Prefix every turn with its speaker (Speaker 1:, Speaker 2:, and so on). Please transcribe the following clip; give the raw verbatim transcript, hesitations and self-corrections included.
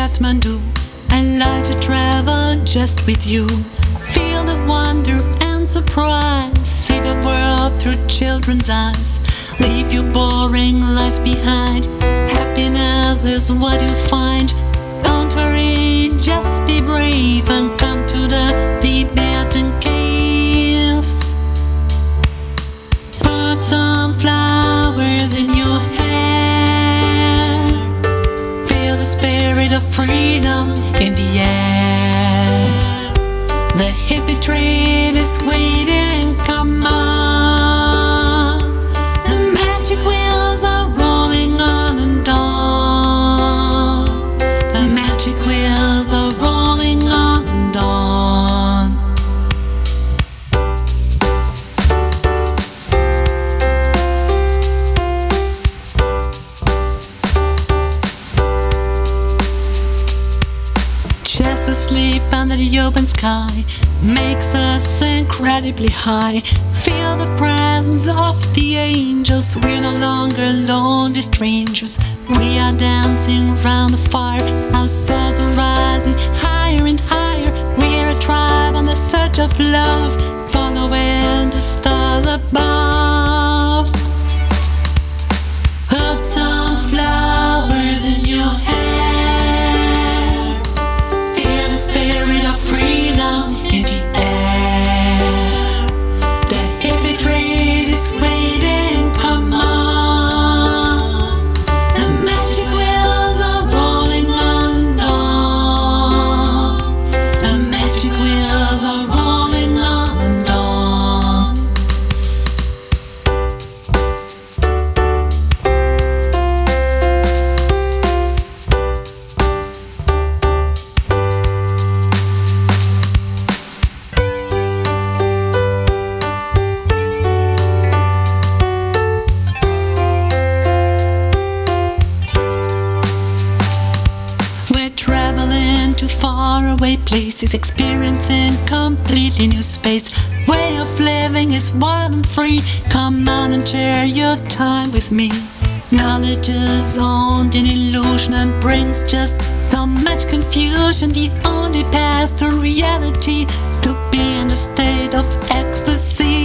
Speaker 1: Kathmandu. I like to travel just with you. Feel the wonder and surprise. See the world through children's eyes. Leave your boring life behind. Happiness is what you'll find. Don't worry, just be brave and come to the Tibetan caves. Put some flowers in your hair. Feel the spirit of freedom in the air. The hippie train is waiting, come on. The magic wheels are rolling on and on. The magic wheels are rolling on and on. Just asleep under the open sky makes us incredibly high. Feel the presence of the angels. We're no longer lonely strangers. We are dancing round the fire. Our souls are rising higher and higher. We're a tribe on the search of love, following the stars above. Put some flowers in your hair. Feel the spirit of freedom in the air. The hippie train is waiting, come on. The magic wheels are rolling on and on. The magic wheels are rolling on and on. We're traveling to faraway places, experiencing completely new space. Way of living is wild and free. Come on and share your time with me. Knowledge is owned in illusion and brings just so much confusion. The only path to reality is to be in the state of ecstasy.